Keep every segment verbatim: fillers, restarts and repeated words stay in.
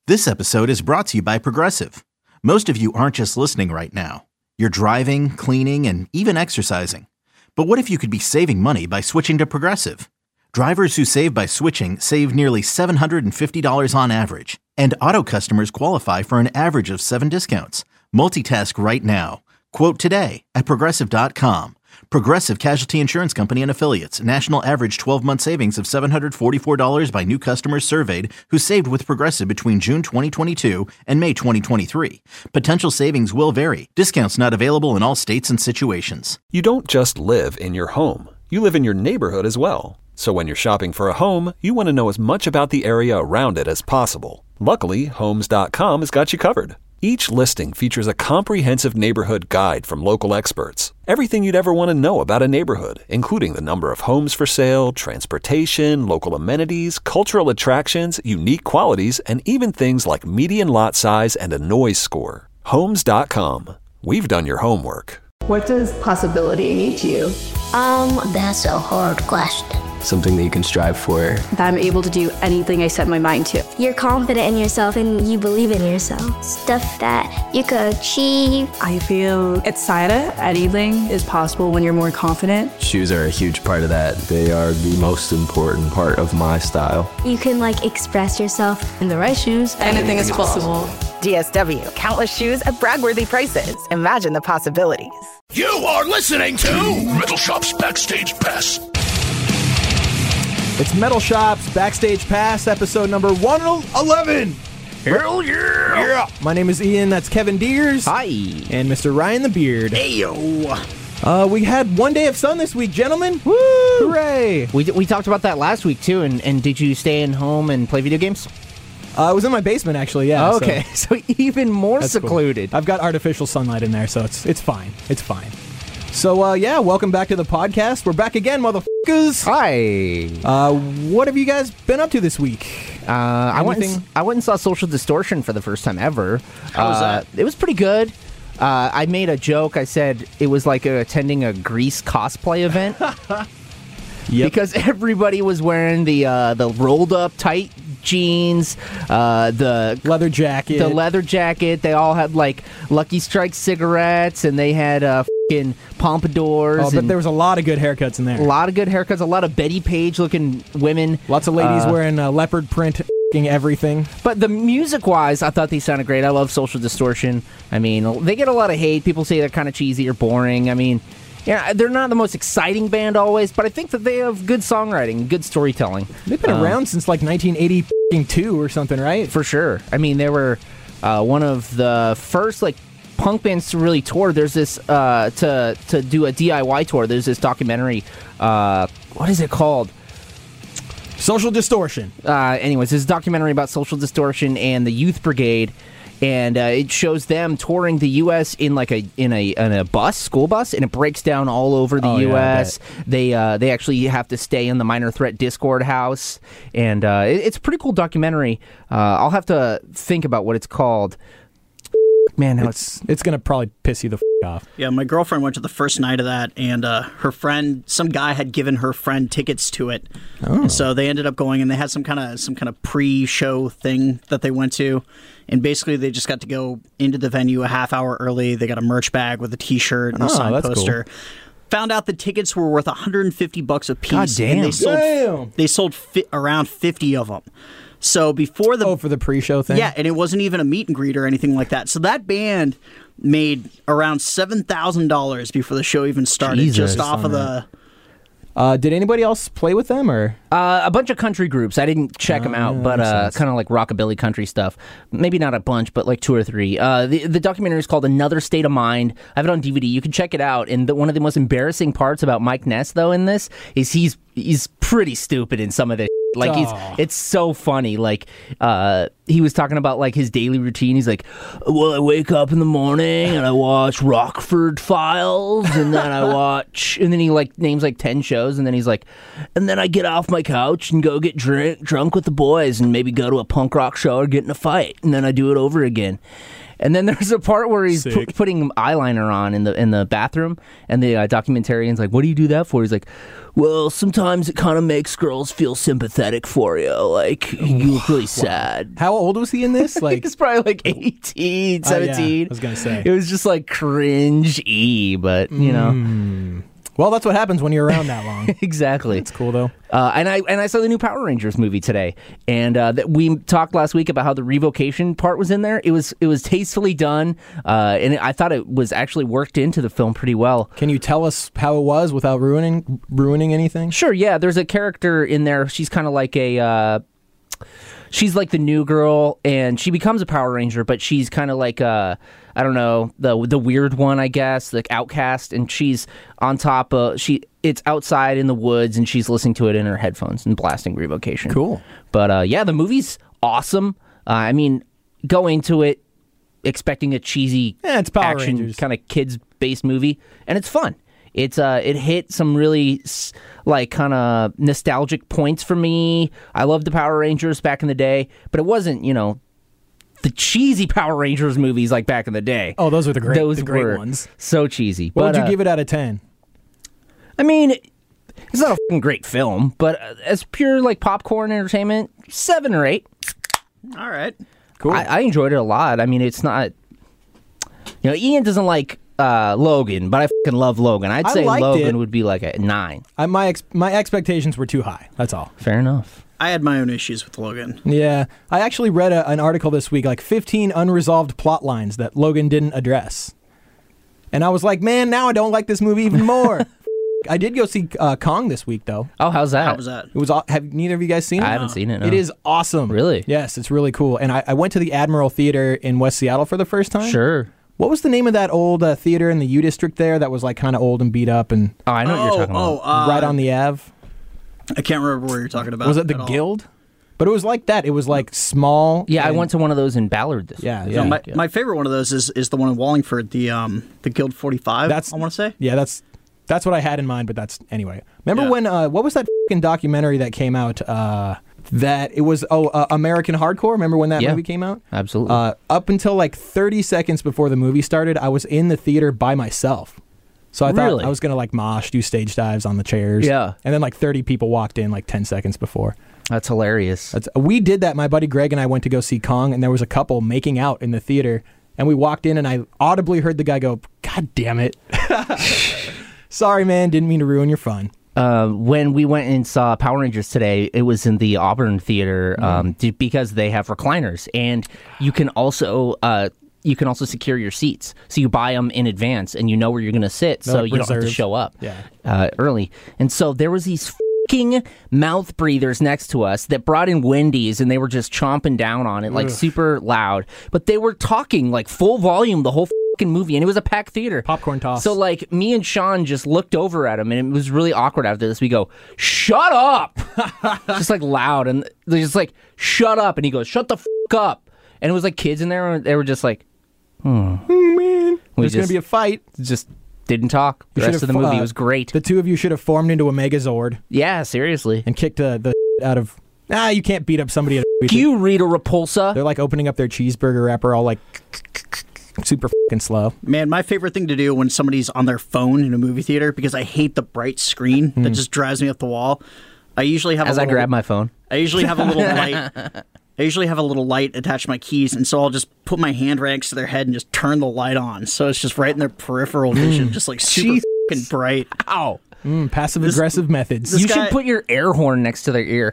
This episode is brought to you by Progressive. Most of you aren't just listening right now. You're driving, cleaning, and even exercising. But what if you could be saving money by switching to Progressive? Drivers who save by switching save nearly seven hundred fifty dollars on average. And auto customers qualify for an average of seven discounts. Multitask right now. Quote today at Progressive dot com. Progressive Casualty Insurance Company and Affiliates. National average twelve-month savings of seven hundred forty-four dollars by new customers surveyed who saved with Progressive between June twenty twenty-two and May twenty twenty-three. Potential savings will vary. Discounts not available in all states and situations. You don't just live in your home. You live in your neighborhood as well. So when you're shopping for a home, you want to know as much about the area around it as possible. Luckily, Homes dot com has got you covered. Each listing features a comprehensive neighborhood guide from local experts. Everything you'd ever want to know about a neighborhood, including the number of homes for sale, transportation, local amenities, cultural attractions, unique qualities, and even things like median lot size and a noise score. Homes dot com. We've done your homework. What does possibility mean to you? Um, that's a hard question. Something that you can strive for. That I'm able to do anything I set my mind to. You're confident in yourself and you believe in yourself. Stuff that you could achieve. I feel excited. Anything is possible when you're more confident. Shoes are a huge part of that. They are the most important part of my style. You can like express yourself. In the right shoes, anything, anything is possible. possible. D S W, countless shoes at brag-worthy prices. Imagine the possibilities. You are listening to Metal Shop's Backstage Pass. It's Metal Shop's Backstage Pass, episode number one eleven. Hell yeah! Yeah. My name is Ian, that's Kevin Deers. Hi. And Mister Ryan the Beard. Hey, yo. Uh, we had one day of sun this week, gentlemen. Woo! Hooray! We, we talked about that last week, too, and, and did you stay in home and play video games? Uh, I was in my basement, actually, yeah. Oh, okay, so, so even more secluded. Cool. I've got artificial sunlight in there, so it's it's fine. It's fine. So, uh, yeah, welcome back to the podcast. We're back again, motherfuckers. Hi. Uh, what have you guys been up to this week? Uh, I went and, I went and saw Social Distortion for the first time ever. How was uh, that? It was pretty good. Uh, I made a joke. I said it was like a, attending a Grease cosplay event. Yep. Because everybody was wearing the uh, the rolled up tight jeans, uh, the leather jacket, the leather jacket. They all had like Lucky Strike cigarettes, and they had uh, fucking pompadours. Oh, but there was a lot of good haircuts in there. A lot of good haircuts. A lot of Betty Page looking women. Lots of ladies uh, wearing uh, leopard print. Everything. But the music-wise, I thought they sounded great. I love Social Distortion. I mean, they get a lot of hate. People say they're kind of cheesy or boring. I mean, yeah, they're not the most exciting band always, but I think that they have good songwriting, good storytelling. They've been um, around since like nineteen eighty-two or something, right? For sure. I mean, they were uh, one of the first like punk bands to really tour. There's this uh, to to do a D I Y tour. There's this documentary. Uh, what is it called? Social Distortion. Uh, anyways, this is a documentary about Social Distortion and the Youth Brigade, and uh, it shows them touring the U S in like a in a in a bus, school bus, and it breaks down all over the oh, U S. Yeah, they uh, they actually have to stay in the Minor Threat Discord house, and uh, it, it's a pretty cool documentary. Uh, I'll have to think about what it's called. Man, how it's it's gonna probably piss you the f- off. Yeah, my girlfriend went to the first night of that, and uh, her friend, some guy had given her friend tickets to it, oh. and so they ended up going, and they had some kind of some kind of pre-show thing that they went to, and basically they just got to go into the venue a half hour early. They got a merch bag with a T-shirt and a oh, signed that's poster. Cool. Found out the tickets were worth one hundred fifty bucks a piece. God damn! And they sold damn. they sold fi- around fifty of them. So before the oh for the pre-show thing, yeah, and it wasn't even a meet and greet or anything like that. So that band made around seven thousand dollars before the show even started, Jesus. just off of the. Uh, did anybody else play with them, or uh, a bunch of country groups? I didn't check them out, Oh, but makes uh, sense. kind of like rockabilly country stuff. Maybe not a bunch, but like two or three. Uh, the the documentary is called Another State of Mind. I have it on D V D. You can check it out. And the, one of the most embarrassing parts about Mike Ness, though, in this is he's he's pretty stupid in some of this. Like he's, Oh. it's so funny. Like uh, he was talking about like his daily routine. He's like, well, I wake up in the morning and I watch Rockford Files, and then I watch, and then he like names like ten shows, and then he's like, and then I get off my couch and go get drink drunk with the boys, and maybe go to a punk rock show or get in a fight, and then I do it over again. And then there's a part where he's pu- Sick. putting eyeliner on in the in the bathroom, and the uh, documentarian's like, "What do you do that for?" He's like, "Well, sometimes it kind of makes girls feel sympathetic for you. Like you look really sad." How old was he in this? Like He's probably like eighteen, seventeen. Oh, yeah, I was gonna say. It was just like cringe-y, but you know. Mm. Well, that's what happens when you're around that long. Exactly. It's cool though. Uh, and I and I saw the new Power Rangers movie today, and uh, that we talked last week about how the revocation part was in there. It was it was tastefully done, uh, and I thought it was actually worked into the film pretty well. Can you tell us how it was without ruining ruining anything? Sure. Yeah. There's a character in there. She's kind of like a. Uh, she's like the new girl, and she becomes a Power Ranger, but she's kind of like a. I don't know, the the weird one, I guess, like outcast, and she's on top of she. It's outside in the woods, and she's listening to it in her headphones and blasting Revocation. Cool, but uh, yeah, the movie's awesome. Uh, I mean, go into it expecting a cheesy, yeah, it's Power action Rangers. kind of kids based movie, and it's fun. It's uh, it hit some really like kind of nostalgic points for me. I loved the Power Rangers back in the day, but it wasn't, you know, the cheesy Power Rangers movies like back in the day. Oh, those are the great, those the great were ones. So cheesy. What but, would you uh, give it out of ten? I mean, it's not a fucking great film, but uh, as pure like popcorn entertainment, seven or eight. All right, cool. I, I enjoyed it a lot. I mean, it's not. You know, Ian doesn't like uh, Logan, but I fucking love Logan. I'd I say liked Logan it. would be like a nine. I, my ex- my expectations were too high. That's all. Fair enough. I had my own issues with Logan. Yeah, I actually read a, an article this week, like fifteen unresolved plot lines that Logan didn't address, and I was like, man, now I don't like this movie even more. I did go see uh, Kong this week, though. Oh, how's that? How was that? It was. aw- Have neither of you guys seen it? I haven't seen it. No. It is awesome. Really? Yes, it's really cool. And I, I went to the Admiral Theater in West Seattle for the first time. Sure. What was the name of that old uh, theater in the U District there that was like kind of old and beat up and Oh, I know what you're talking Oh, about. uh, right on the Ave? I can't remember where you're talking about. Was it the at all. Guild? But it was like that. It was like small. Yeah, I and- went to one of those in Ballard this Yeah, week. yeah. No, my, my favorite one of those is, is the one in Wallingford, the um the Guild forty-five. That's- I want to say. Yeah, that's that's what I had in mind. But that's anyway. Remember Yeah. when? Uh, what was that fucking documentary that came out? Uh, that it was oh uh, American Hardcore. Remember when that Yeah. movie came out? Absolutely. Uh, up until like thirty seconds before the movie started, I was in the theater by myself. So I thought Really? I was gonna like mosh, do stage dives on the chairs. Yeah. And then like thirty people walked in like ten seconds before. That's hilarious. That's, we did that. My buddy Greg and I went to go see Kong, and there was a couple making out in the theater. And we walked in, and I audibly heard the guy go, "God damn it! Sorry, man. Didn't mean to ruin your fun." Uh, when we went and saw Power Rangers today, it was in the Auburn Theater um, d- because they have recliners, and you can also uh, you can also secure your seats. So you buy them in advance, and you know where you're going to sit, They're so like you don't have to reserved. show up Yeah. uh, early. And so there was these fucking mouth breathers next to us that brought in Wendy's, and they were just chomping down on it like Ugh. super loud. But they were talking like full volume the whole fucking movie, and it was a packed theater. Popcorn toss. So like me and Sean just looked over at him, and it was really awkward after this. We go, "Shut up!" just like loud, and they're just like, "Shut up!" And he goes, "Shut the fuck up!" And it was like kids in there, and they were just like, "Hmm." Oh, man, We there's gonna just- be a fight. Just didn't talk. The You rest of the should've, movie uh, was great. The two of you should have formed into a Megazord Yeah, seriously. and kicked uh, the out of. Ah, you can't beat up somebody. At a movie Can you read a Repulsa? They're like opening up their cheeseburger wrapper, all like super fucking slow. Man, my favorite thing to do when somebody's on their phone in a movie theater, because I hate the bright screen that just drives me up the wall. I usually have As a I little, grab my phone. I usually have a little light. I usually have a little light attached to my keys, and so I'll just put my hand right next to their head and just turn the light on, so it's just right in their peripheral vision, just like super fucking bright. Ow. Mm, passive aggressive methods. this You guy- should put your air horn next to their ear.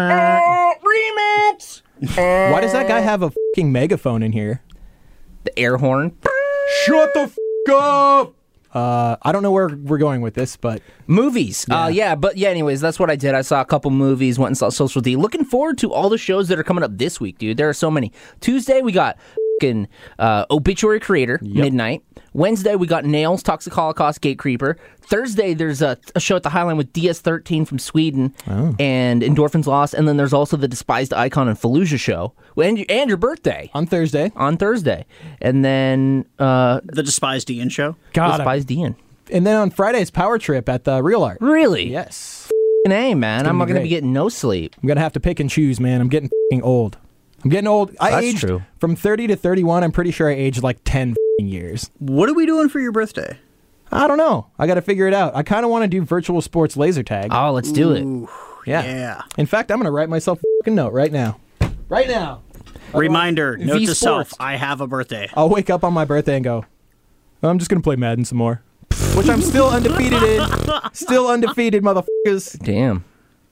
Remix! Why does that guy have a fucking megaphone in here? The air horn. Shut the fuck up! Uh, I don't know where we're going with this, but Movies. Yeah. Uh, yeah, but yeah, anyways, that's what I did. I saw a couple movies, went and saw Social D. Looking forward to all the shows that are coming up this week, dude. There are so many. Tuesday, we got fucking uh, Obituary Creator, midnight. Wednesday, we got Nails, Toxic Holocaust, Gate Creeper. Thursday, there's a, a show at the Highline with D S thirteen from Sweden Oh. and Endorphins Lost. And then there's also the Despised Icon and Fallujah show. And, and your birthday. on Thursday. On Thursday. And then uh, The Despised Ian show. God, Despised Ian. and then on Friday's Power Trip at the Real Art. Really? Yes. Hey, man. gonna I'm be not going to be great. getting no sleep. I'm gonna have to pick and choose, man. I'm getting fucking old. I'm getting old. I That's aged true. from thirty to thirty-one. I'm pretty sure I aged like ten years. What are we doing for your birthday? I don't know. I got to figure it out. I kind of want to do virtual sports laser tag. Oh, let's do it. Ooh, yeah. yeah. In fact, I'm going to write myself a fucking note right now. Right now. Reminder, note V to Sports. self, I have a birthday. I'll wake up on my birthday and go, I'm just going to play Madden some more. Which I'm still undefeated in. Still undefeated, motherfuckers. Damn.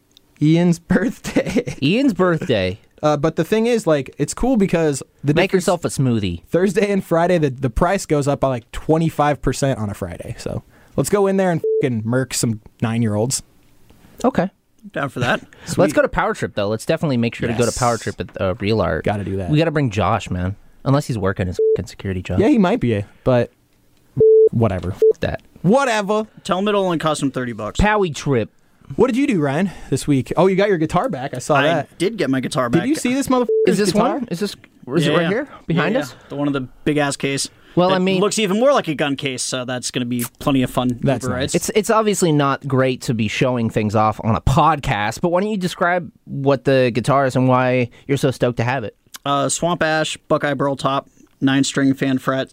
Ian's birthday. Ian's birthday. Uh, but the thing is, like, it's cool because the Make difference- yourself a smoothie. Thursday and Friday, the, the price goes up by like twenty-five percent on a Friday. So let's go in there and fucking murk some nine-year-olds. Okay. Down for that. Let's go to Power Trip, though. Let's definitely make sure to go Yes. to Power Trip at uh, Real Art. Got to do that. We got to bring Josh, man. Unless he's working his fucking security job. Yeah, he might be, but whatever. F- that. Whatever. Tell him it'll only cost him thirty bucks. Powie Trip. What did you do, Ryan, this week? Oh, you got your guitar back. I saw I that. did get my guitar back. Did you see this motherfucker's Is this guitar? one? Is this? Is Yeah, it right yeah. here behind Yeah, us? yeah. The one of the big ass case. Well, That I mean- looks even more like a gun case, so that's going to be plenty of fun. That's Uber nice. rides. It's it's obviously not great to be showing things off on a podcast, but why don't you describe what the guitar is and why you're so stoked to have it? uh, Swamp Ash, Buckeye Burl top, nine string fan fret.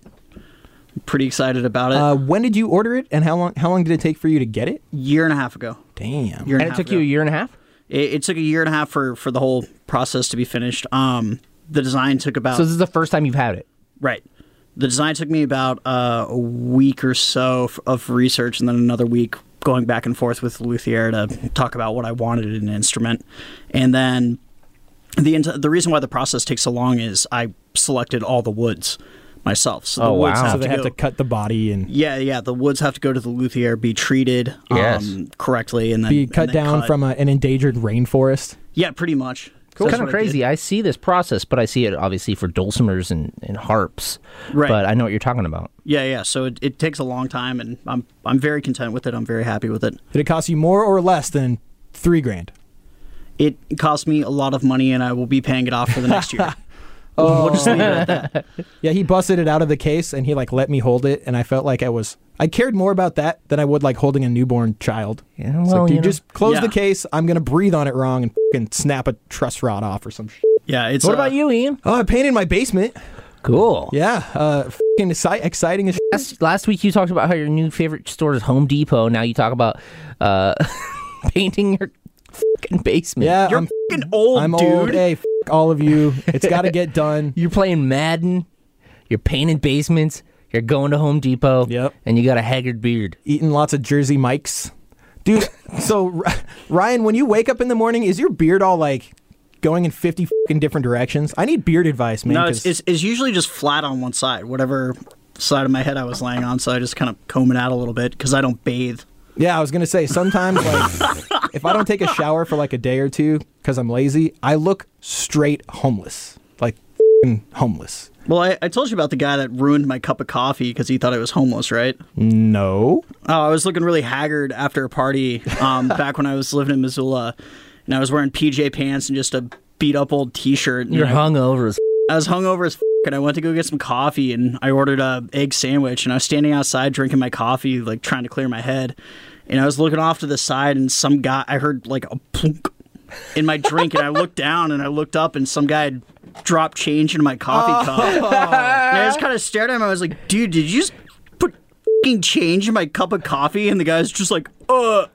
Pretty excited about it. Uh, when did you order it, and how long? How long did it take for you to get it? year and a half ago. Damn. Year and, And a it half took ago. you a year and a half? It, it took a year and a half for, for the whole process to be finished. Um, the design took about So this is the first time you've had it? right. The design took me about uh, a week or so f- of research, and then another week going back and forth with the luthier to talk about what I wanted in an instrument. And then the int- the reason why the process takes so long is I selected all the woods myself. So the Oh, woods wow. have So they to have go- to cut the body and Yeah, yeah. The woods have to go to the luthier, be treated Yes. um, correctly, and then be and cut then down cut. from a, an endangered rainforest. Yeah, pretty much. It's So that's kind of what I did. crazy. I, see this process, but I see it obviously for dulcimers and, and harps. Right. But I know what you're talking about. Yeah, yeah. So it, it takes a long time, and I'm I'm very content with it. I'm very happy with it. Did it cost you more or less than three grand? It cost me a lot of money, and I will be paying it off for the next year. Oh. We'll just leave it at that. Yeah, he busted it out of the case and he like let me hold it, and I felt like I was I cared more about that than I would like holding a newborn child. Yeah, It's well, like, dude, you know. just close Yeah. the case. I'm gonna breathe on it wrong and fucking snap a truss rod off or some shit. Yeah, it's. What uh, about you, Ian? Oh, I painted my basement. Cool. Yeah, uh, fucking exci- exciting as shit. Last, last week you talked about how your new favorite store is Home Depot. Now you talk about uh, painting your fucking basement. Yeah, You're I'm, fucking old, I'm dude. old. Hey, f- all of you. It's got to get done. You're playing Madden. You're painting basements. You're going to Home Depot. Yep. And you got a haggard beard. Eating lots of Jersey Mikes. Dude, so R- Ryan, when you wake up in the morning, is your beard all like going in fifty fucking different directions? I need beard advice, man. No, 'cause- it's, it's it's usually just flat on one side, whatever side of my head I was laying on. So I just kind of comb it out a little bit because I don't bathe. Yeah, I was gonna say sometimes like if I don't take a shower for like a day or two because I'm lazy, I look straight homeless, like f***ing homeless. Well, I, I told you about the guy that ruined my cup of coffee because he thought I was homeless, right? No. Oh, I was looking really haggard after a party um, back when I was living in Missoula, and I was wearing P J pants and just a beat up old T-shirt. and You're I- hungover as I was hungover as f- and I went to go get some coffee, and I ordered a egg sandwich, and I was standing outside drinking my coffee, like trying to clear my head, and I was looking off to the side, and some guy, I heard like a plunk in my drink, and I looked down, and I looked up, and some guy had dropped change into my coffee cup, and I just kind of stared at him. I was like, "Dude, did you just put f***ing change in my cup of coffee?" And the guy's just like, "Uh."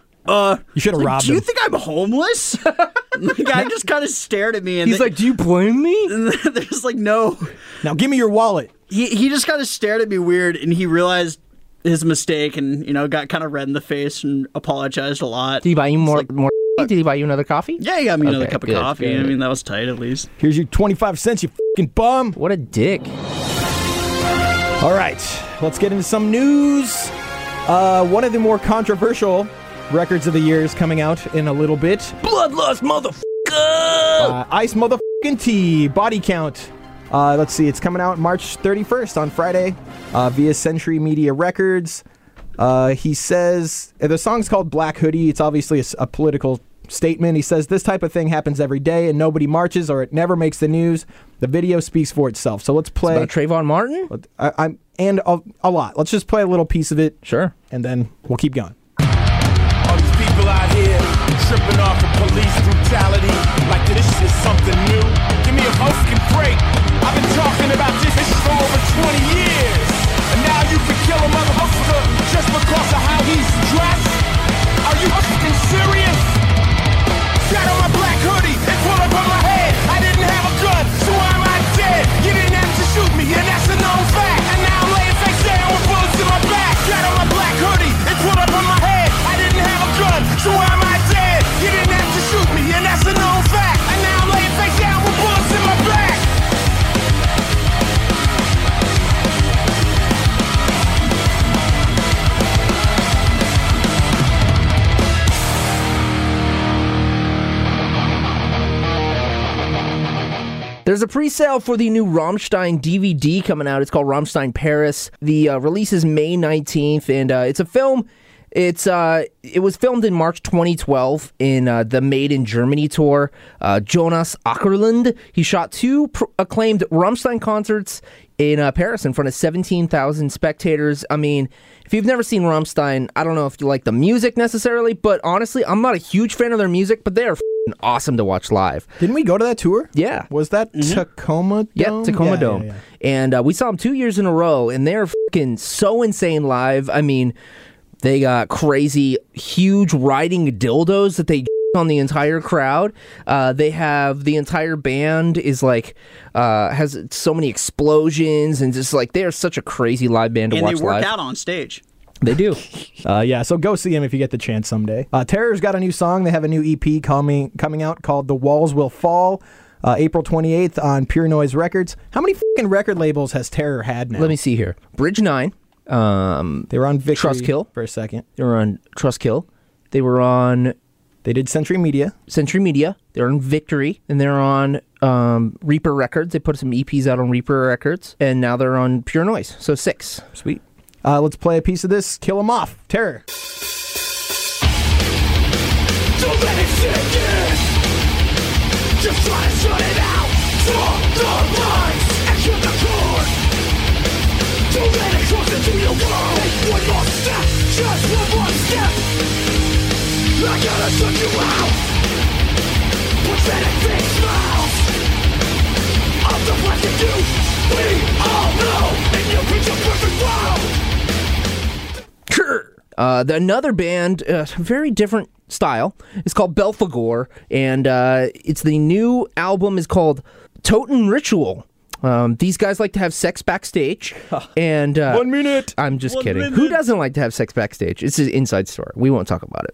Uh, You should have like, robbed do you him. think I'm homeless? The guy just kind of stared at me, and He's they- like, do you blame me? and there's like no. Now give me your wallet. He he just kind of stared at me weird, and he realized his mistake, and you know got kind of red in the face and apologized a lot. Did he buy you more? like- more? Did he buy you another coffee? Yeah, he got me another Okay, cup of good, coffee. good. I mean, that was tight at least. Here's your twenty-five cents, you fucking bum. What a dick. All right, let's get into some news. Uh, one of the more controversial records of the year is coming out in a little bit. Bloodlust, motherfucker! Uh, Ice motherfucking T, Body Count. Uh, let's see, it's coming out March thirty-first on Friday uh, via Century Media Records. Uh, he says, the song's called Black Hoodie. It's obviously a, s- a political statement. He says, this type of thing happens every day and nobody marches or it never makes the news. The video speaks for itself. So let's play. About Trayvon Martin? I, I'm and a, a lot. Let's just play a little piece of it. Sure. And then we'll keep going. All these people out here tripping off of police brutality like this is something new. give me a fucking break. I've been talking about this for over twenty years. And now you can kill a motherfucker just because of how he's dressed? Are you fucking serious? Got on my black hoodie and pull up on my head. I didn't have a gun, so why am I dead? You didn't have to shoot me, and that's a known fact. And now I'm laying face down with bullets in my back. Got on my black hoodie and pull up on my head. I didn't have a gun, so why am I dead? You didn't have to shoot me, and that's a known fact. And now I'm laying face down with bullets in my back. There's a pre-sale for the new Rammstein D V D coming out. It's called Rammstein Paris. The uh, release is May nineteenth, and uh, it's a film. It's uh, it was filmed in March twenty twelve in uh, the Made in Germany tour. Uh, Jonas Åkerlund, he shot two pr- acclaimed Rammstein concerts in uh, Paris in front of seventeen thousand spectators. I mean, if you've never seen Rammstein, I don't know if you like the music necessarily, but honestly, I'm not a huge fan of their music, but they are f***ing awesome to watch live. Didn't we go to that tour? Yeah. Was that mm-hmm. Tacoma Dome? Yep, Tacoma yeah, Dome. Yeah, yeah. And uh, we saw them two years in a row, and they're f***ing so insane live. I mean, they got crazy, huge riding dildos that they on the entire crowd. Uh, they have the entire band is like uh, has so many explosions and just like they are such a crazy live band to and watch they work live. out on stage. They do. uh, yeah, so go see them if you get the chance someday. Uh, Terror's got a new song. They have a new E P coming coming out called The Walls Will Fall. Uh, April twenty-eighth on Pure Noise Records. How many fucking record labels has Terror had now? Let me see here. Bridge Nine. Um, they were on Victory Trustkill for a second. They were on Trustkill. They were on. They did Century Media. Century Media. They're on Victory, and they're on um, Reaper Records. They put some E Ps out on Reaper Records, and now they're on Pure Noise. So six. Sweet. Uh, let's play a piece of this. Kill 'em Off. Terror. Don't let it sink in. Just try to shut it out. From the lines and kill the cord. Don't let it cross into your world. Take one more step. Just one more step. I gotta shut you out. Pathetic face smiles. I'm the plastic you. We all know. And you reach a perfect world. Uh, the, another band, uh, very different style. It's called Belphegor, and uh, it's the new album is called Toten Ritual. Um, these guys like to have sex backstage, and uh, one minute. I'm just one kidding. Minute. Who doesn't like to have sex backstage? It's an inside story. We won't talk about it.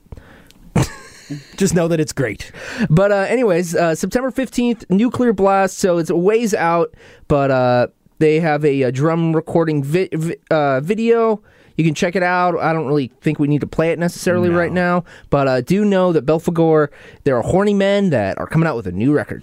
Just know that it's great. But uh, anyways, uh, September fifteenth, Nuclear Blast. So it's a ways out, but uh, they have a, a drum recording vi- vi- uh, video. You can check it out. I don't really think we need to play it necessarily no. right now, but uh, do know that Belphegor, there are horny men that are coming out with a new record.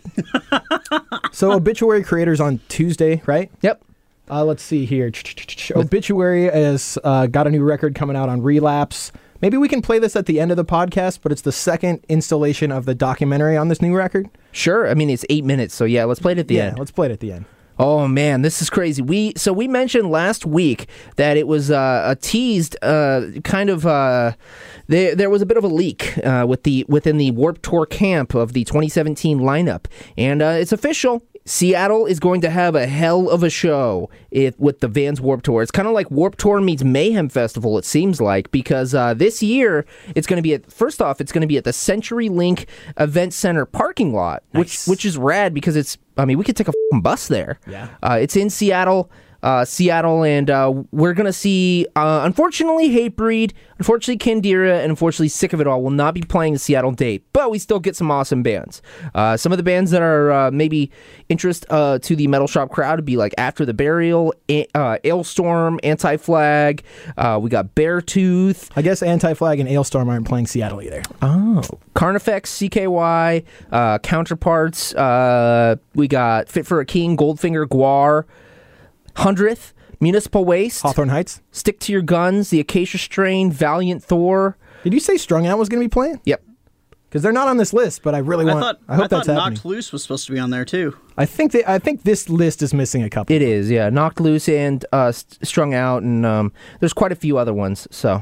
So Obituary Creators on Tuesday, right? Yep. Uh, let's see here. Obituary has uh, got a new record coming out on Relapse. Maybe we can play this at the end of the podcast, but it's the second installation of the documentary on this new record. Sure. I mean, it's eight minutes, so yeah, let's play it at the yeah, end. let's play it at the end. Oh man, this is crazy. We so we mentioned last week that it was uh, a teased uh, kind of uh, there. There was a bit of a leak uh, with the within the Warped Tour camp of the twenty seventeen lineup, and uh, it's official. Seattle is going to have a hell of a show if, with the Vans Warped Tour. It's kind of like Warped Tour meets Mayhem Festival, it seems like, because uh, this year it's going to be at, first off, it's going to be at the CenturyLink Event Center parking lot, nice. which which is rad because it's, I mean, we could take a f***ing bus there. Yeah. Uh, it's in Seattle. Uh, Seattle, and uh, we're going to see, uh, unfortunately, Hatebreed, unfortunately, Kandira, and unfortunately, Sick of It All will not be playing the Seattle date, but we still get some awesome bands. Uh, some of the bands that are uh, maybe interest uh, to the Metal Shop crowd would be like After the Burial, a- uh, Ailstorm, Anti-Flag, uh, we got Beartooth. I guess Anti-Flag and Ailstorm aren't playing Seattle either. Oh. Carnifex, C K Y, uh, Counterparts, uh, we got Fit for a King, Goldfinger, Guar, Hundredth, Municipal Waste, Hawthorne Heights, Stick to Your Guns, The Acacia Strain, Valiant Thor. Did you say Strung Out was going to be playing? Yep. Because they're not on this list, but I really I want. Thought, I hope I that's thought happening. Knocked Loose was supposed to be on there too. I think they, I think this list is missing a couple. It is, yeah. Knocked Loose and uh, Strung Out, and um, there's quite a few other ones. So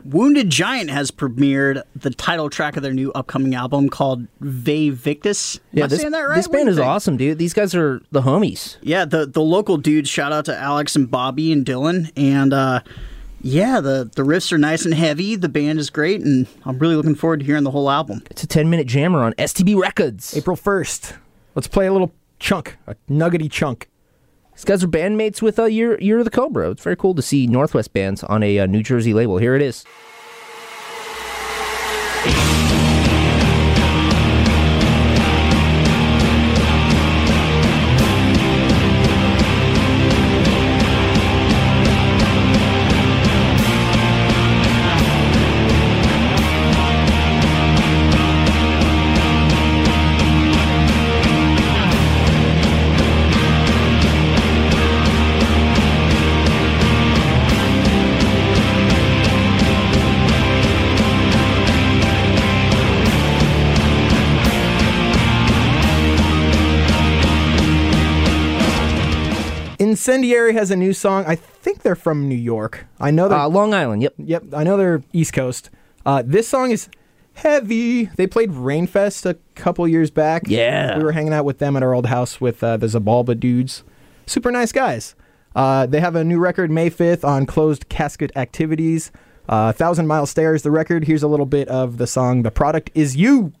Wounded Giant has premiered the title track of their new upcoming album called Ve Victus. Am Yeah, I this, saying that right? this What do band you is think? awesome, dude. These guys are the homies. Yeah, the the local dudes. Shout out to Alex and Bobby and Dylan. And uh, yeah, the, the riffs are nice and heavy. The band is great, and I'm really looking forward to hearing the whole album. It's a ten-minute jammer on S T B Records. April first. Let's play a little chunk, a nuggety chunk. These guys are bandmates with uh, Year, Year of the Cobra. It's very cool to see Northwest bands on a uh, New Jersey label. Here it is. Incendiary has a new song. I think they're from New York. I know they're Uh, Long Island, yep. Yep, I know they're East Coast. Uh, this song is heavy. They played Rainfest a couple years back. Yeah. We were hanging out with them at our old house with uh, the Zabalba dudes. Super nice guys. Uh, they have a new record May fifth on Closed Casket Activities. Uh, Thousand Mile Stare is the record. Here's a little bit of the song The Product Is You.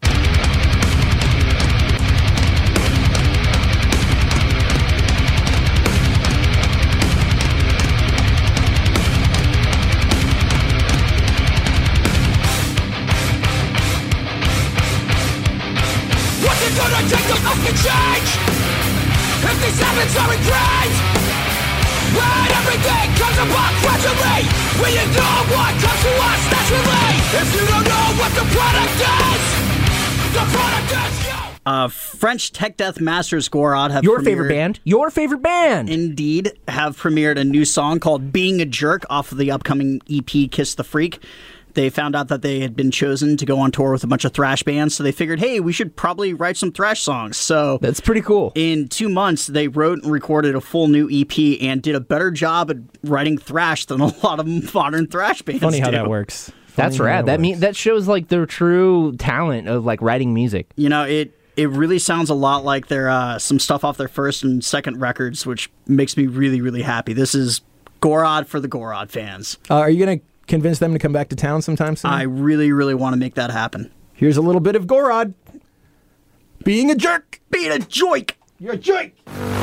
What's it gonna take to fucking change? If these habits aren't great, when everything comes apart gradually, when you know what comes to us naturally. If you don't know what the product is, the product is you. Uh, French Tech Death Masters Gorod have Your premiered- favorite band. Your favorite band. Indeed, have premiered a new song called Being a Jerk off of the upcoming E P Kiss the Freak. They found out that they had been chosen to go on tour with a bunch of thrash bands, so they figured, hey, we should probably write some thrash songs. So that's pretty cool. In two months, they wrote and recorded a full new E P and did a better job at writing thrash than a lot of modern thrash bands Funny how do. that works. That's Funny how rad. that That mean that shows like their true talent of like writing music. You know, it it really sounds a lot like their uh, some stuff off their first and second records, which makes me really, really happy. This is Gorod for the Gorod fans. Uh, are you going to convince them to come back to town sometime soon? I really, really want to make that happen. Here's a little bit of Gorod. Being a jerk. Being a joik. You're a joik.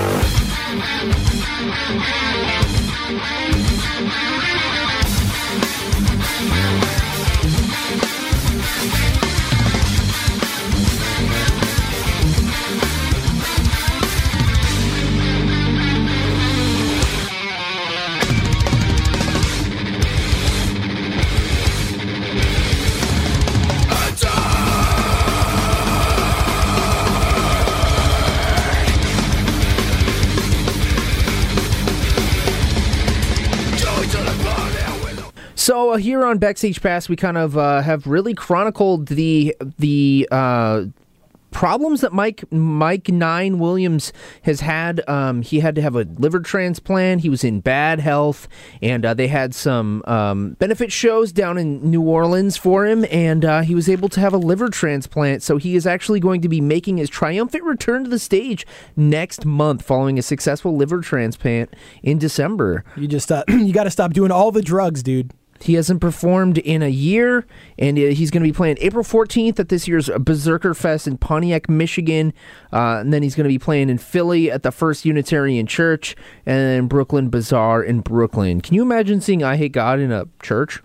So uh, here on Backstage Pass, we kind of uh, have really chronicled the the uh, problems that Mike Mike Nine Williams has had. Um, he had to have a liver transplant. He was in bad health, and uh, they had some um, benefit shows down in New Orleans for him, and uh, he was able to have a liver transplant. So he is actually going to be making his triumphant return to the stage next month, following a successful liver transplant in December. You just uh, you got to stop doing all the drugs, dude. He hasn't performed in a year, and uh, he's going to be playing April fourteenth at this year's Berserker Fest in Pontiac, Michigan. Uh, and then he's going to be playing in Philly at the First Unitarian Church, and then Brooklyn Bazaar in Brooklyn. Can you imagine seeing I Hate God in a church?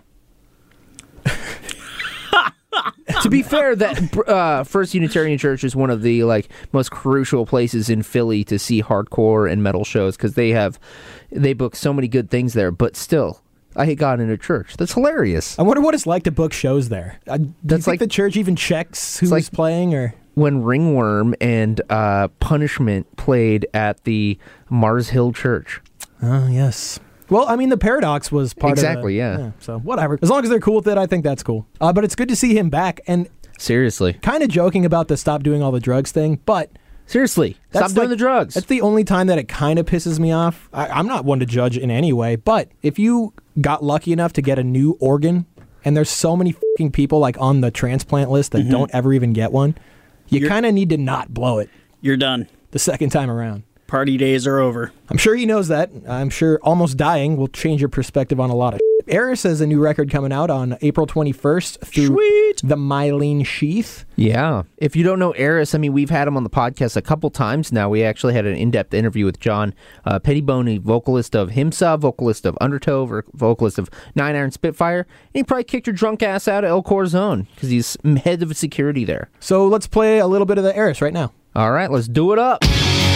To be fair, that uh, First Unitarian Church is one of the like most crucial places in Philly to see hardcore and metal shows because they have they book so many good things there. But still, I Hate God in a church. That's hilarious. I wonder what it's like to book shows there. Uh, do That's you think like the church even checks who's like playing, or when Ringworm and uh, Punishment played at the Mars Hill Church. Oh yes. Well, I mean, the Paradox was part exactly, of yeah. yeah. So whatever. As long as they're cool with it, I think that's cool. Uh, but it's good to see him back. And seriously, kind of joking about the stop doing all the drugs thing, but seriously, stop doing like, the drugs. That's the only time that it kind of pisses me off. I, I'm not one to judge in any way, but if you got lucky enough to get a new organ and there's so many fucking people like on the transplant list that Mhm. don't ever even get one, you You're- kind of need to not blow it You're done. the second time around. Party days are over. I'm sure he knows that. I'm sure almost dying will change your perspective on a lot of shit. Eris has a new record coming out on April twenty-first through Sweet. the Mylene Sheath. Yeah. If you don't know Eris, I mean, we've had him on the podcast a couple times now. We actually had an in-depth interview with John uh, Pettibone, vocalist of Himsa, vocalist of Undertow, vo- vocalist of Nine Iron Spitfire. And he probably kicked your drunk ass out of El Corazon because he's head of security there. So let's play a little bit of the Eris right now. All right, let's do it up.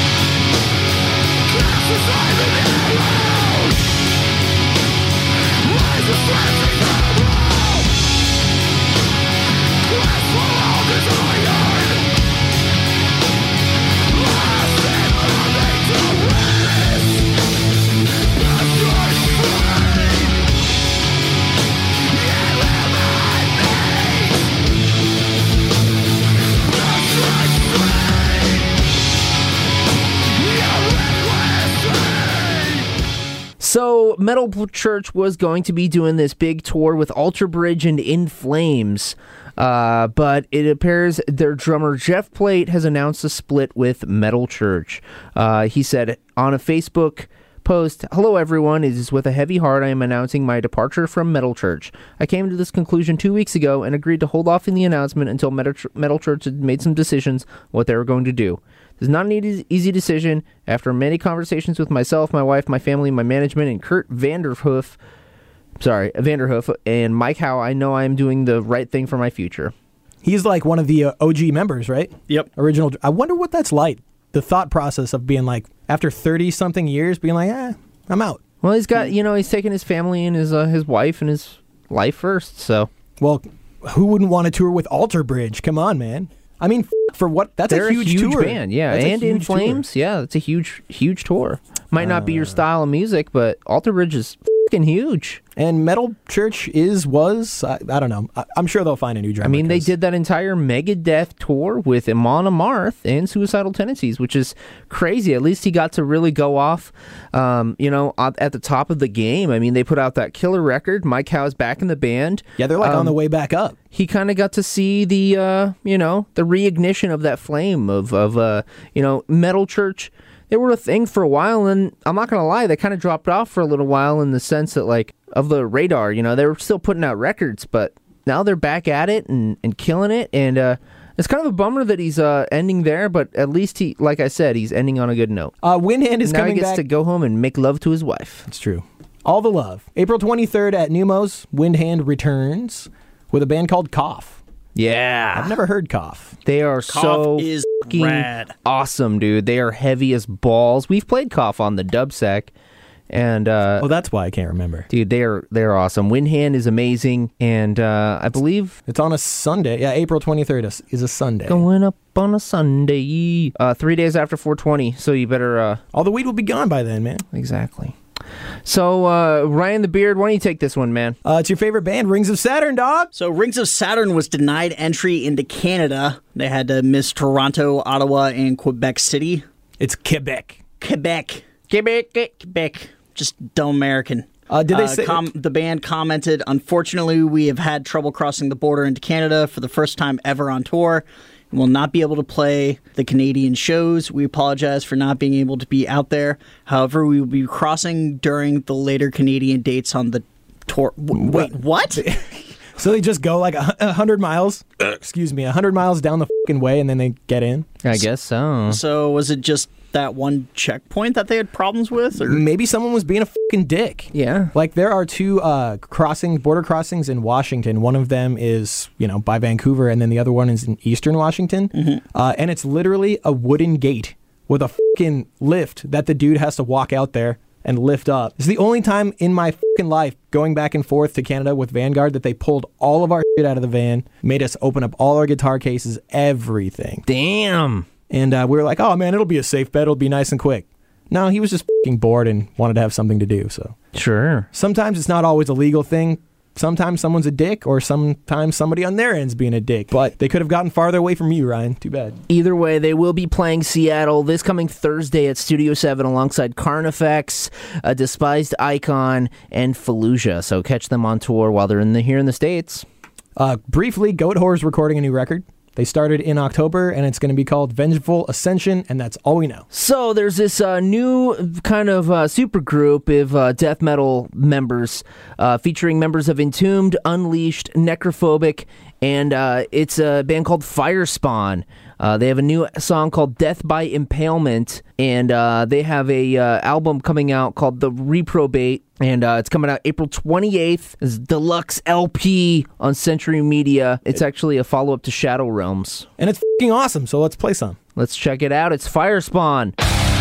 So, Metal Church was going to be doing this big tour with Alter Bridge and In Flames, uh, but it appears their drummer Jeff Plate has announced a split with Metal Church. Uh, he said on a Facebook post, "Hello everyone, it is with a heavy heart I am announcing my departure from Metal Church. I came to this conclusion two weeks ago and agreed to hold off in the announcement until Metal, Ch- Metal Church had made some decisions what they were going to do. This is not an easy, easy decision. After many conversations with myself, my wife, my family, my management, and Kurt Vanderhoof, sorry, Vanderhoof, and Mike Howe, I know I am doing the right thing for my future." He's like one of the uh, O G members, right? Yep. Original. I wonder what that's like. The thought process of being like, after thirty-something years, being like, eh, I'm out. Well, he's got, you know, he's taking his family and his uh, his wife and his life first, so. Well, who wouldn't want to tour with Alter Bridge? Come on, man. I mean, f- for what? That's They're a huge, tour. band, yeah. That's a And In huge tour. Flames, yeah, it's a huge, huge tour. Might not be your style of music, but Alter Bridge is fucking huge. And Metal Church is, was, I, I don't know. I, I'm sure they'll find a new drummer. I mean, they 'cause- did that entire Megadeth tour with Amon Amarth and Suicidal Tendencies, which is crazy. At least he got to really go off, um, you know, at at the top of the game. I mean, they put out that killer record. Mike Howe's back in the band. Yeah, they're like Um, on the way back up. He kind of got to see the, uh, you know, the reignition of that flame of, of uh, you know, Metal Church. They were a thing for a while, and I'm not going to lie, they kind of dropped off for a little while in the sense that, like, of the radar, you know, they were still putting out records, but now they're back at it and, and killing it, and uh, it's kind of a bummer that he's uh, ending there, but at least he, like I said, he's ending on a good note. Uh, Windhand is now coming he gets back. to go home and make love to his wife. It's true. All the love. April twenty-third at Numos, Windhand returns with a band called Cough. Yeah. I've never heard Cough. They are Cough so is fucking rad. awesome, dude. They are heavy as balls. We've played Cough on the Dubsec, and uh, Oh, that's why I can't remember. dude, they are they're awesome. Windhand is amazing, and uh, I believe It's on a Sunday. Yeah, April twenty-third is, is a Sunday. going up on a Sunday, uh, three days after four twenty. So you better uh, All the weed will be gone by then, man. exactly. So uh, Ryan the Beard, why don't you take this one, man? Uh, it's your favorite band, Rings of Saturn, dog. So Rings of Saturn was denied entry into Canada. They had to miss Toronto, Ottawa, and Quebec City. It's Quebec. Quebec. Quebec. Quebec. Just dumb American. Uh, did they say com- the band commented, "Unfortunately, we have had trouble crossing the border into Canada for the first time ever on tour. We will not be able to play the Canadian shows. We apologize for not being able to be out there. However, we will be crossing during the later Canadian dates on the tour." W- wait, what? So they just go like a, a hundred miles, excuse me, a hundred miles down the fucking way, and then they get in? I guess so. So was it just that one checkpoint that they had problems with? Or? Maybe someone was being a fucking dick. Yeah. Like there are two uh, crossing border crossings in Washington. One of them is, you know, by Vancouver, and then the other one is in Eastern Washington. Mm-hmm. Uh, and it's literally a wooden gate with a fucking lift that the dude has to walk out there and lift up. It's the only time in my fucking life going back and forth to Canada with Vanguard that they pulled all of our shit out of the van, made us open up all our guitar cases, everything. Damn. And uh, we were like, oh man, it'll be a safe bet. It'll be nice and quick. No, he was just fucking bored and wanted to have something to do. So Sure. sometimes it's not always a legal thing, sometimes someone's a dick or sometimes somebody on their end's being a dick. But they could have gotten farther away from you, Ryan. Too bad. Either way, they will be playing Seattle this coming Thursday at Studio seven alongside Carnifex, A Despised Icon, and Fallujah. So catch them on tour while they're in the, here in the States. Uh, briefly, Goat Whore's recording a new record. They started in October, and it's going to be called Vengeful Ascension, and that's all we know. So there's this uh, new kind of uh, super group of uh, death metal members uh, featuring members of Entombed, Unleashed, Necrophobic, and uh, it's a band called Firespawn. Uh, they have a new song called Death by Impalement, and uh, they have a uh, album coming out called The Reprobate, and uh, it's coming out April twenty-eighth. It's a deluxe L P on Century Media. It's actually a follow-up to Shadow Realms. And it's f***ing awesome, so let's play some. Let's check it out. It's Firespawn.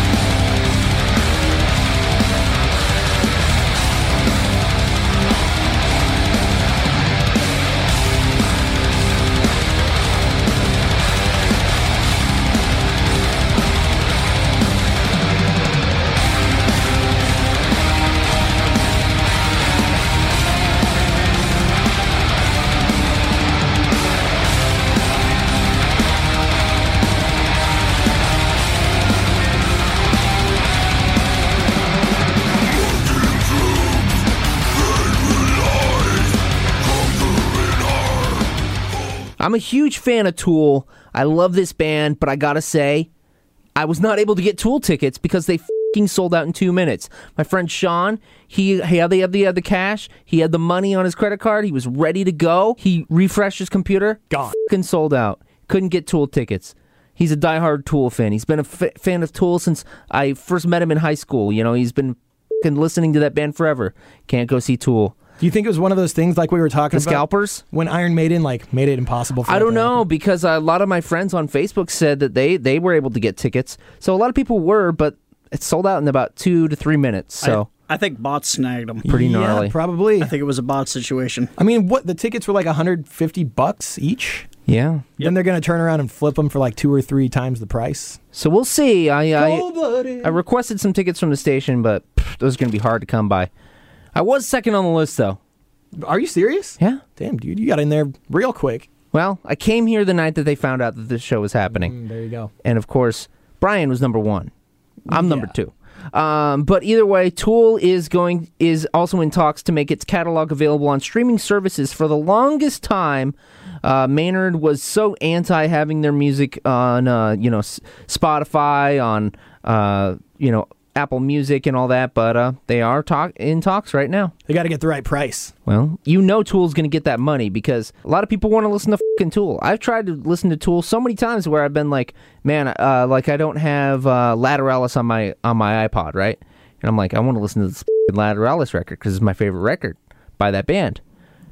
I'm a huge fan of Tool. I love this band, but I gotta say, I was not able to get Tool tickets because they f***ing sold out in two minutes. My friend Sean, he, he had, the, he had the cash, he had the money on his credit card, he was ready to go. He refreshed his computer, gone. F***ing sold out. Couldn't get Tool tickets. He's a diehard Tool fan. He's been a f- fan of Tool since I first met him in high school. You know, he's been f***ing listening to that band forever. Can't go see Tool. Do you think it was one of those things like we were talking the about? Scalpers? When Iron Maiden like made it impossible for I that don't to know, happen? because a lot of my friends on Facebook said that they, they were able to get tickets. So a lot of people were, but it sold out in about two to three minutes. So I, I think bots snagged them. Pretty gnarly. Yeah, probably. I think it was a bot situation. I mean, what the tickets were like one hundred fifty bucks each? Yeah. Then they're going to turn around and flip them for like two or three times the price. So we'll see. I I, I requested some tickets from the station, but pff, those are going to be hard to come by. I was second on the list, though. Are you serious? Yeah. Damn, dude, you got in there real quick. Well, I came here the night that they found out that this show was happening. Mm, there you go. And, of course, Brian was number one. I'm yeah. number two. Um, but either way, Tool is going is also in talks to make its catalog available on streaming services. For the longest time, uh, Maynard was so anti having their music on, uh, you know, S- Spotify, on, uh, you know, Apple Music and all that, but uh, they are talk in talks right now. They got to get the right price. Well, you know Tool's going to get that money because a lot of people want to listen to fucking Tool. I've tried to listen to Tool so many times where I've been like, man, uh, like I don't have uh, Lateralis on my on my iPod, right? And I'm like, I want to listen to this Lateralis record because it's my favorite record by that band.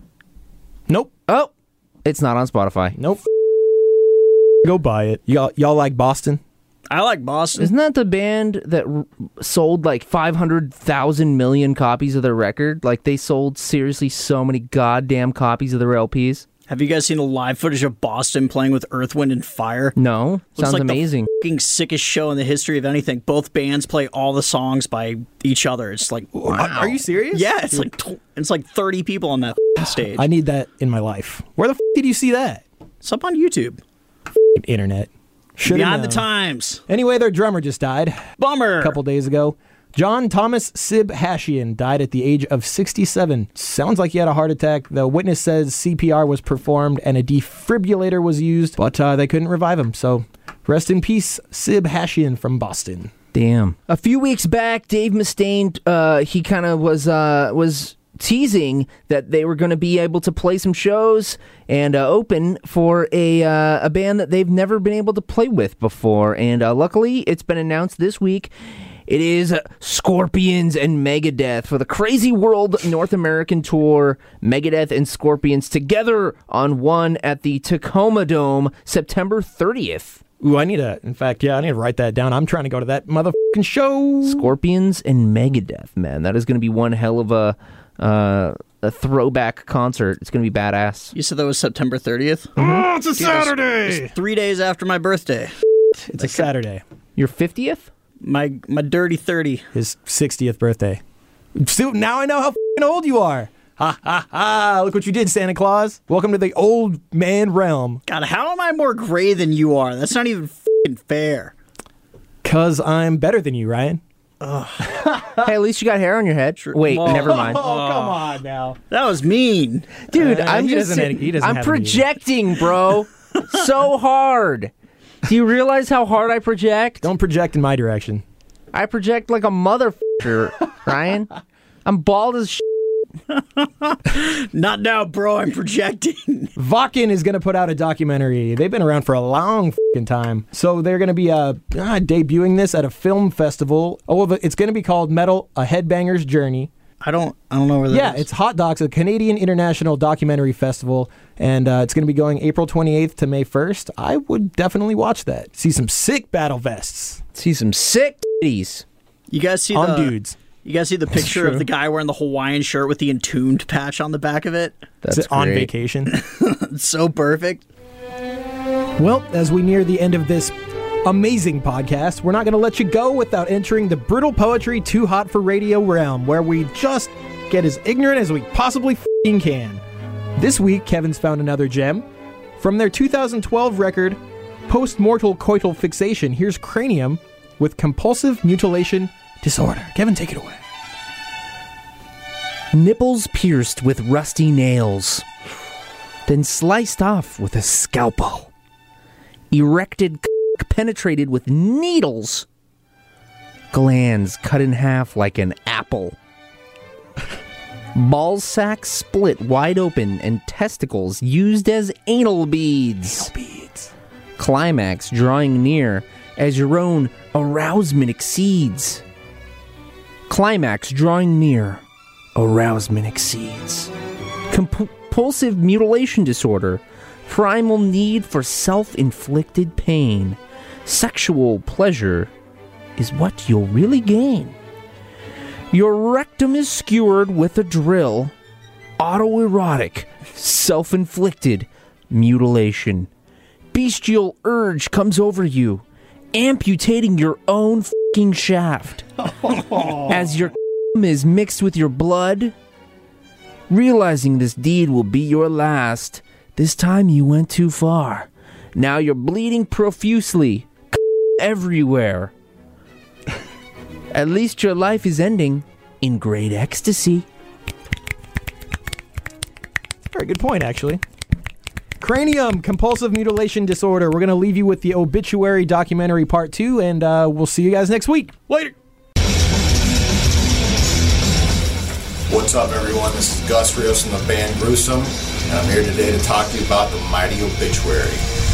Nope. Oh, it's not on Spotify. Nope. Go buy it. Y'all, y'all like Boston? I like Boston. Isn't that the band that r- sold like five hundred thousand million copies of their record? Like they sold seriously so many goddamn copies of their L Ps. Have you guys seen the live footage of Boston playing with Earth, Wind, and Fire? No. Looks Sounds like amazing. The fucking sickest show in the history of anything. Both bands play all the songs by each other. It's like, wow. Are you serious? Yeah, it's like it's like thirty people on that stage. I need that in my life. Where the f- did you see that? It's up on YouTube. Internet. Should've Beyond known. the times. Anyway, their drummer just died. Bummer. A couple days ago. John Thomas Sib Hashian died at the age of sixty-seven. Sounds like he had a heart attack. The witness says C P R was performed and a defibrillator was used, but uh, they couldn't revive him. So rest in peace, Sib Hashian from Boston. Damn. A few weeks back, Dave Mustaine, uh, he kind of was uh, was teasing that they were going to be able to play some shows and uh, open for a uh, a band that they've never been able to play with before. And uh, luckily, it's been announced this week. It is Scorpions and Megadeth for the Crazy World North American Tour. Megadeth and Scorpions together on one at the Tacoma Dome, September thirtieth. Ooh, I need to, in fact, yeah, I need to write that down. I'm trying to go to that motherfucking show. Scorpions and Megadeth, man. That is going to be one hell of a uh, a throwback concert. It's going to be badass. You said that was September thirtieth? Oh, it's a Dude, Saturday! It's, it's three days after my birthday. It's a Saturday. Your fiftieth? My my dirty thirty. His sixtieth birthday. Still, now I know how f***ing old you are. Ha ha ha! Look what you did, Santa Claus. Welcome to the old man realm. God, how am I more gray than you are? That's not even f***ing fair. Cause I'm better than you, Ryan. Hey, at least you got hair on your head. Wait, Oh. never mind. Oh, come on now. That was mean. Dude, Uh, I'm he just doesn't saying- have- he doesn't I'm have any. projecting, bro. So hard. Do you realize how hard I project? Don't project in my direction. I project like a motherfucker, Ryan. I'm bald as shit. Not now, bro. I'm projecting. Vakken is going to put out a documentary. They've been around for a long fucking time. So they're going to be uh, ah, debuting this at a film festival. Oh, but it's going to be called Metal, A Headbanger's Journey. I don't I don't know where that Yeah, is. it's Hot Docs, a Canadian International Documentary Festival, and uh, it's going to be going April twenty-eighth to May first. I would definitely watch that. See some sick battle vests. See some sick titties. You guys see on the dudes. You guys see the picture true. of the guy wearing the Hawaiian shirt with the Entombed patch on the back of it? That's It's on great. vacation. It's so perfect. Well, as we near the end of this amazing podcast, we're not going to let you go without entering the Brittle Poetry Too Hot for Radio realm, where we just get as ignorant as we possibly f***ing can. This week, Kevin's found another gem. From their two thousand twelve record, Post-Mortal Coital Fixation, here's Cranium with Compulsive Mutilation Disorder. Kevin, take it away. Nipples pierced with rusty nails, then sliced off with a scalpel. Erected c- penetrated with needles. Glands cut in half like an apple. Ball sack split wide open and testicles used as anal beads. Anal beads. Climax drawing near as your own arousement exceeds. Climax drawing near. Arousement exceeds. Compulsive mutilation disorder. Primal need for self-inflicted pain. Sexual pleasure is what you'll really gain. Your rectum is skewered with a drill. Autoerotic, self-inflicted mutilation. Bestial urge comes over you, amputating your own f***ing shaft. As your is mixed with your blood, realizing this deed will be your last. This time you went too far. Now you're bleeding profusely, everywhere. At least your life is ending in great ecstasy. Very good point, actually. Cranium, Compulsive Mutilation Disorder. We're going to leave you with the Obituary documentary part two, and uh, we'll see you guys next week. Later. What's up, everyone? This is Gus Rios from the band Gruesome, and I'm here today to talk to you about the mighty Obituary.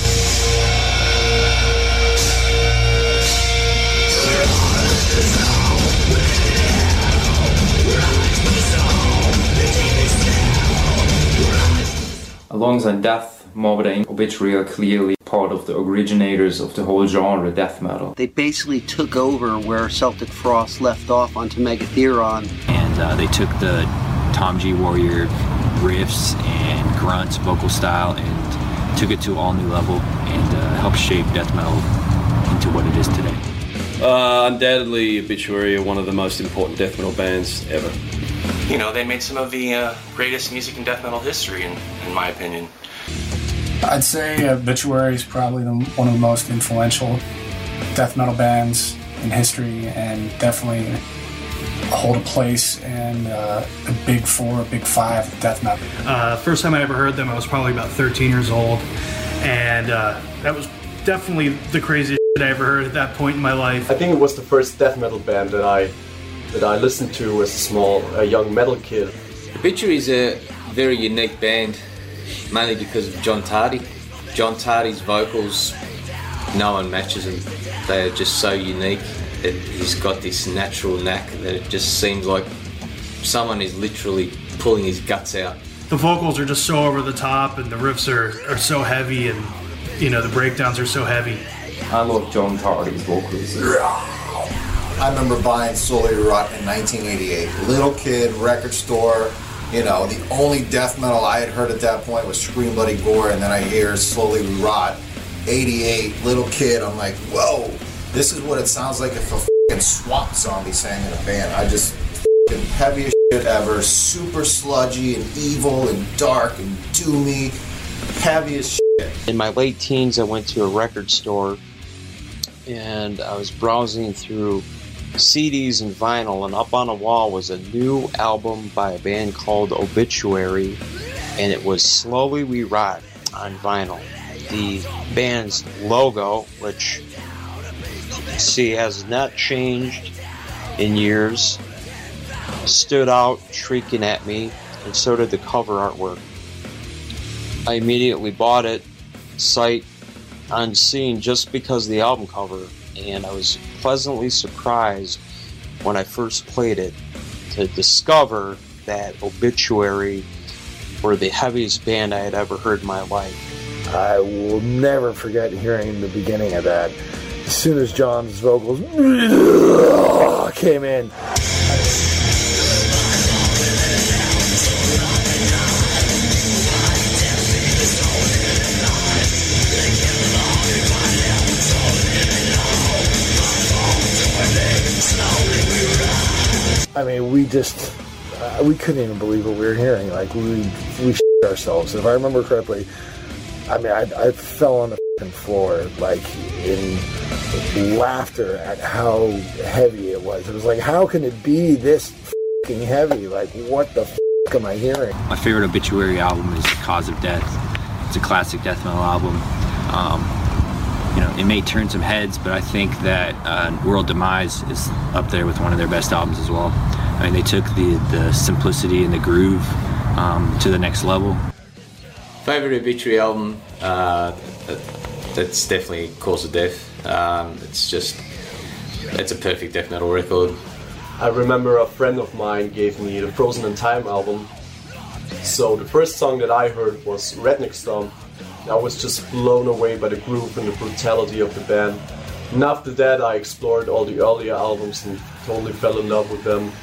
Alongside death, Morbid and Obituary are clearly part of the originators of the whole genre, death metal. They basically took over where Celtic Frost left off onto Megatheron. And uh, they took the Tom G. Warrior riffs and grunts, vocal style, and took it to a all new level and uh, helped shape death metal into what it is today. Uh, undoubtedly, Obituary are one of the most important death metal bands ever. You know, they made some of the uh, greatest music in death metal history, in, in my opinion. I'd say Obituary is probably the, one of the most influential death metal bands in history, and definitely hold a place in uh, a big four, a big five of death metal. Uh, first time I ever heard them, I was probably about thirteen years old, and uh, that was definitely the craziest shit I ever heard at that point in my life. I think it was the first death metal band that I that I listened to as a small, a young metal kid. Obituary is a very unique band, mainly because of John Tardy. John Tardy's vocals, no one matches them. They are just so unique that he's got this natural knack that it just seems like someone is literally pulling his guts out. The vocals are just so over the top, and the riffs are, are so heavy, and you know the breakdowns are so heavy. I love John Tardy's vocals. I remember buying Slowly Rot in nineteen eighty-eight. Little kid, record store. You know, the only death metal I had heard at that point was Scream Bloody Gore, and then I hear Slowly Rot. eighty-eight, little kid. I'm like, whoa, this is what it sounds like if a f***ing swamp zombie sang in a band. I just f***ing heavy as shit. shit ever. Super sludgy and evil and dark and doomy. Heavy as shit. In my late teens, I went to a record store and I was browsing through C Ds and vinyl, and up on a wall was a new album by a band called Obituary, and it was Slowly We Rot on vinyl. The band's logo, which you can see has not changed in years, stood out, shrieking at me, and so did the cover artwork. I immediately bought it, sight unseen, just because of the album cover, and I was pleasantly surprised when I first played it to discover that Obituary were the heaviest band I had ever heard in my life. I will never forget hearing the beginning of that. As soon as John's vocals came in. I mean, we just, uh, we couldn't even believe what we were hearing. Like, we we shit ourselves. If I remember correctly, I mean, I, I fell on the f***ing floor, like, in laughter at how heavy it was. It was like, how can it be this f***ing heavy? Like, what the f*** am I hearing? My favorite Obituary album is Cause of Death. It's a classic death metal album. Um, you know, it may turn some heads, but I think that uh, World Demise is up there with one of their best albums as well. I mean, they took the, the simplicity and the groove um, to the next level. Favorite Obituary album, uh, that's definitely Cause of Death. Um, it's just, it's a perfect death metal record. I remember a friend of mine gave me the Frozen in Time album. So the first song that I heard was Redneck Stomp. I was just blown away by the groove and the brutality of the band. And after that I explored all the earlier albums and totally fell in love with them.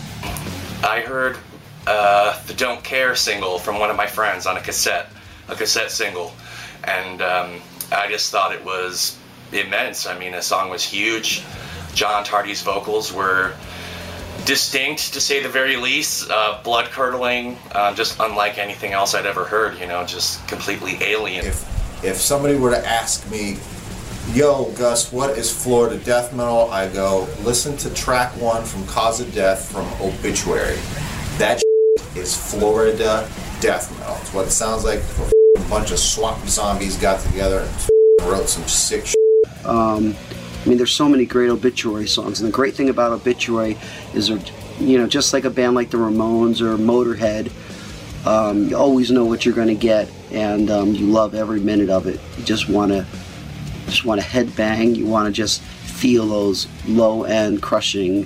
I heard uh, the Don't Care single from one of my friends on a cassette, a cassette single, and um, I just thought it was immense. I mean, the song was huge. John Tardy's vocals were distinct, to say the very least, uh, blood-curdling, uh, just unlike anything else I'd ever heard, you know, just completely alien. If, if somebody were to ask me, yo, Gus, what is Florida death metal? I go, listen to track one from Cause of Death from Obituary. That is Florida death metal. It's what it sounds like if a bunch of swamp zombies got together and wrote some sick shit. Um, I mean, there's so many great Obituary songs, and the great thing about Obituary is, they're, you know, just like a band like the Ramones or Motorhead, um, you always know what you're going to get, and um, you love every minute of it. You just want to, just want to headbang. You want to just feel those low-end crushing.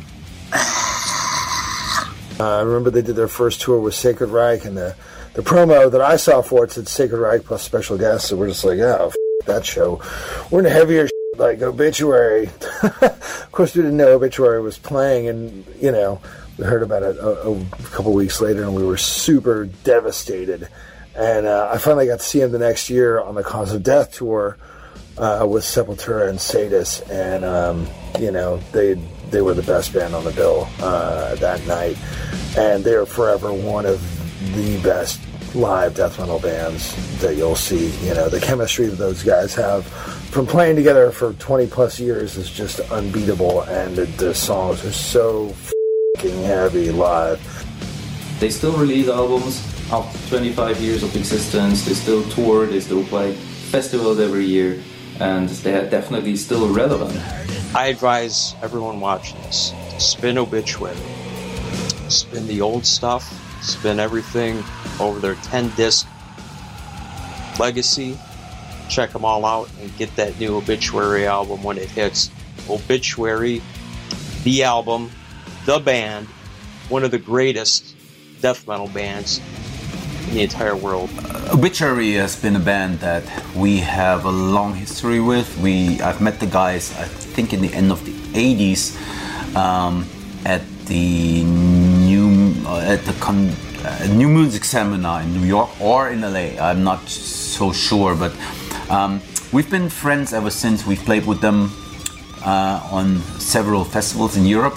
Uh, I remember they did their first tour with Sacred Reich, and the the promo that I saw for it said Sacred Reich plus special guests. So we're just like, oh, f- that show. We're in a heavier. Like Obituary. Of course, we didn't know Obituary was playing, and you know, we heard about it a, a couple weeks later, and we were super devastated. And uh, I finally got to see him the next year on the Cause of Death tour uh, with Sepultura and Sadus, and um, you know, they they were the best band on the bill uh, that night, and they are forever one of the best live death metal bands that you'll see. You know, the chemistry that those guys have from playing together for twenty plus years is just unbeatable, and the, the songs are so f***ing heavy live. They still release albums after twenty-five years of existence. They still tour, they still play festivals every year, and they are definitely still relevant. I advise everyone watching this to spin Obituary, spin the old stuff, spin everything over their ten disc legacy. Check them all out and get that new Obituary album when it hits. Obituary, the album, the band, one of the greatest death metal bands in the entire world. Uh, Obituary has been a band that we have a long history with. We I've met the guys, I think, in the end of the eighties um, at the new uh, at the con, uh, New Music Seminar in New York or in L A. I'm not so sure, but. Um, we've been friends ever since. We've played with them uh, on several festivals in Europe.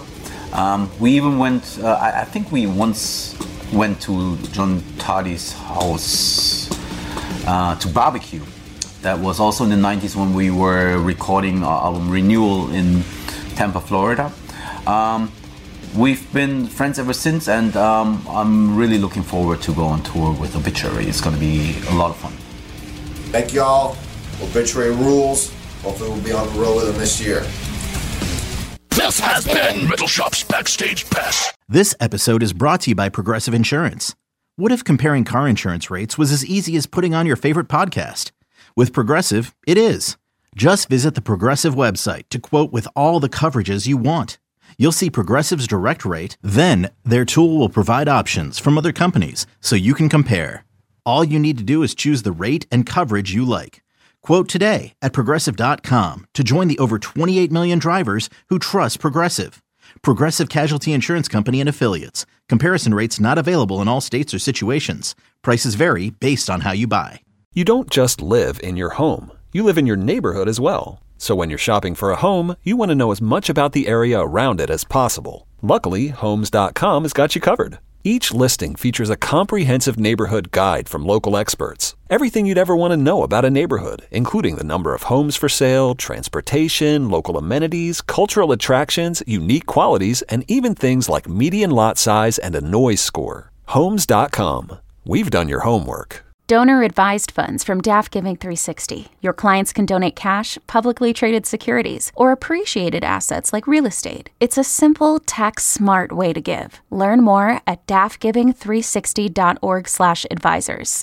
Um, we even went, uh, I, I think we once went to John Tardy's house uh, to barbecue. That was also in the nineties when we were recording our album Renewal in Tampa, Florida. Um, we've been friends ever since, and um, I'm really looking forward to go on tour with Obituary. It's going to be a lot of fun. Thank y'all. Obituary rules. Hopefully we'll be on the road with them this year. This has been Metal Shop's Backstage Pass. This episode is brought to you by Progressive Insurance. What if comparing car insurance rates was as easy as putting on your favorite podcast? With Progressive, it is. Just visit the Progressive website to quote with all the coverages you want. You'll see Progressive's direct rate, then their tool will provide options from other companies so you can compare. All you need to do is choose the rate and coverage you like. Quote today at Progressive dot com to join the over twenty-eight million drivers who trust Progressive. Progressive Casualty Insurance Company and Affiliates. Comparison rates not available in all states or situations. Prices vary based on how you buy. You don't just live in your home. You live in your neighborhood as well. So when you're shopping for a home, you want to know as much about the area around it as possible. Luckily, Homes dot com has got you covered. Each listing features a comprehensive neighborhood guide from local experts. Everything you'd ever want to know about a neighborhood, including the number of homes for sale, transportation, local amenities, cultural attractions, unique qualities, and even things like median lot size and a noise score. Homes dot com. We've done your homework. Donor-advised funds from D A F Giving three sixty. Your clients can donate cash, publicly traded securities, or appreciated assets like real estate. It's a simple, tax-smart way to give. Learn more at D A F giving three sixty dot org slash advisors.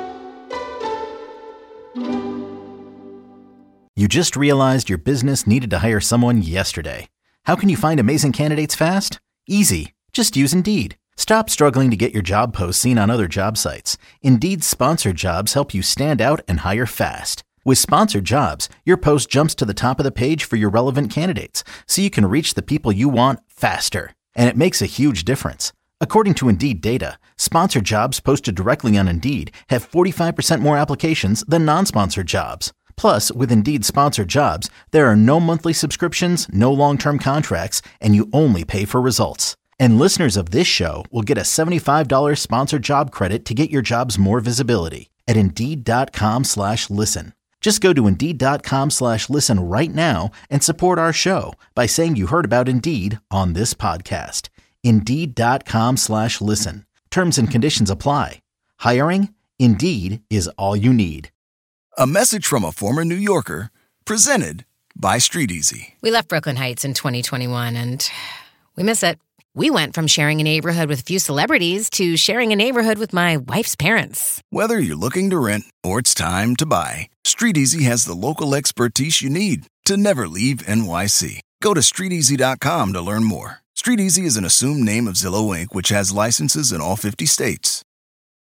You just realized your business needed to hire someone yesterday. How can you find amazing candidates fast? Easy. Just use Indeed. Stop struggling to get your job posts seen on other job sites. Indeed's sponsored jobs help you stand out and hire fast. With sponsored jobs, your post jumps to the top of the page for your relevant candidates, so you can reach the people you want faster. And it makes a huge difference. According to Indeed data, sponsored jobs posted directly on Indeed have forty-five percent more applications than non-sponsored jobs. Plus, with Indeed sponsored jobs, there are no monthly subscriptions, no long-term contracts, and you only pay for results. And listeners of this show will get a seventy-five dollars sponsored job credit to get your jobs more visibility at Indeed.com slash listen. Just go to Indeed.com slash listen right now and support our show by saying you heard about Indeed on this podcast. Indeed.com slash listen. Terms and conditions apply. Hiring? Indeed is all you need. A message from a former New Yorker, presented by Street Easy. We left Brooklyn Heights in twenty twenty-one and we miss it. We went from sharing a neighborhood with a few celebrities to sharing a neighborhood with my wife's parents. Whether you're looking to rent or it's time to buy, Street Easy has the local expertise you need to never leave N Y C. Go to Street Easy dot com to learn more. Street Easy is an assumed name of Zillow Incorporated, which has licenses in all fifty states.